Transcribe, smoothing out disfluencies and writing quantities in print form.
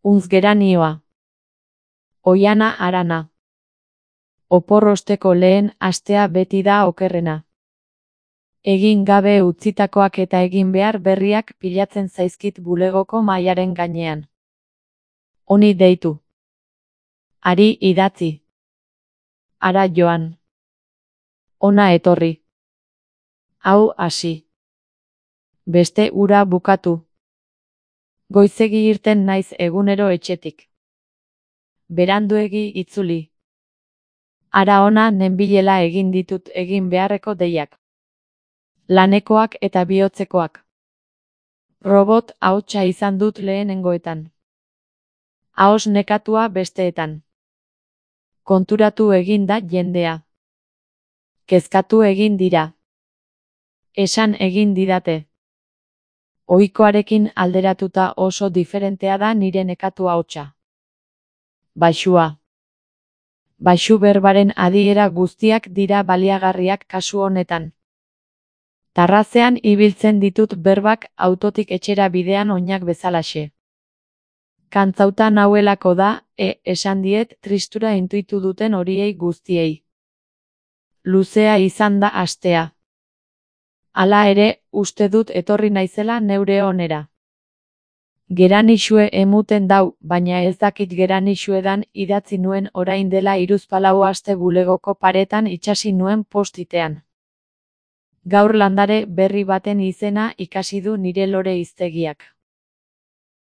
Unzgeranioa. Oiana harana. Oporrosteko lehen astea beti da okerrena. Egin gabe utzitakoak eta egin behar berriak pilatzen zaizkit bulegoko mahaiaren gainean. Honi deitu. Hari idatzi. Hara joan. Hona etorri. Hau hasi. Beste ura bukatu. Goizegi irten naiz egunero etxetik. Beranduegi itzuli. Hara ona nenbilela egin ditut egin beharreko deiak. Lanekoak eta bihotzekoak. Robot ahotsa izan dut lehenengoetan. Ahoz nekatua besteetan. Konturatu egin da jendea. Kezkatu egin dira. Esan egin didate. Ohikoarekin alderatuta oso diferentea da nire nekatu ahotsa. Baxua. Baxu berbaren adiera guztiak dira baliagarriak kasu honetan. Tarrazean ibiltzen ditut berbak autotik etxera bidean oinak bezalaxe. Kantzauta nauelako da, esan diet tristura intuitu duten horiei guztiei. Luzea izan da astea. Hala ere, uste dut etorri naizela neure onera. Geranixue emuten dau, baina ez dakit geranixuedan idatzi nuen orain dela 3-4 aste bulegoko paretan itsasi nuen postitean. Gaur landare berri baten izena ikasi du nire lore hiztegiak.